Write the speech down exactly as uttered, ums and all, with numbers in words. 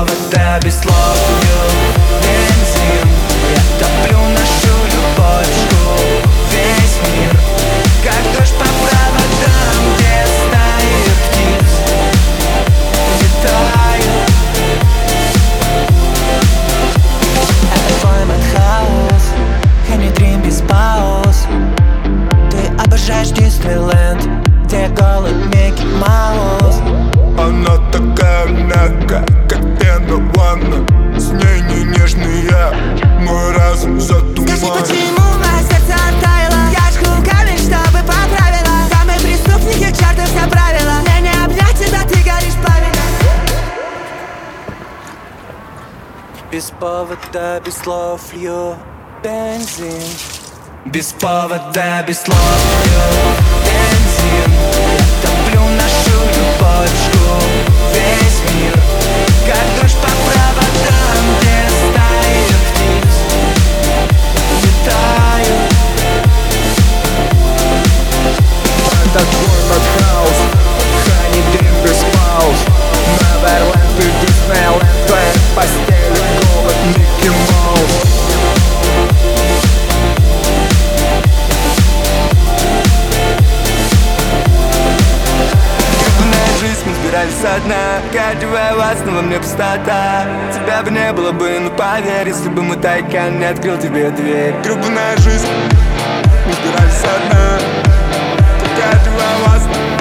повода, без слов лью бензин. Я топлю нашу любовь, жгу весь мир, как дождь по проводам, где стаи птиц летают. Это твой мадхаус, Honey Dream без пауз. Ты обожаешь Диснейленд, где голый Микки Маус. Она такая мягкая, как пена в ванной. С ней не нежный я, мой разум затуман. Скажи, почему мое сердце оттаяло? Я жгу камень, чтобы поправила. Да мы преступники, к черту все правила. Мне не обнять тебя, ты горишь пламенем. Без повода, без слов лью бензин. Без повода, без слов лью бензин. Я топлю нашу любовь, жгу весь мир, как дождь по проводам, где стаи птиц летают. Это твой мадхаус, Honey Dream без пауз. Неверленд и Диснейленд, твоя постель, голод Микки Маус. Со дна, каждая вас, но во мне пустота. Тебя бы не было бы, ну поверь, если бы мой тайкан не открыл тебе дверь. Гребаная жизнь, мы сбирались со дна. Каждая вас,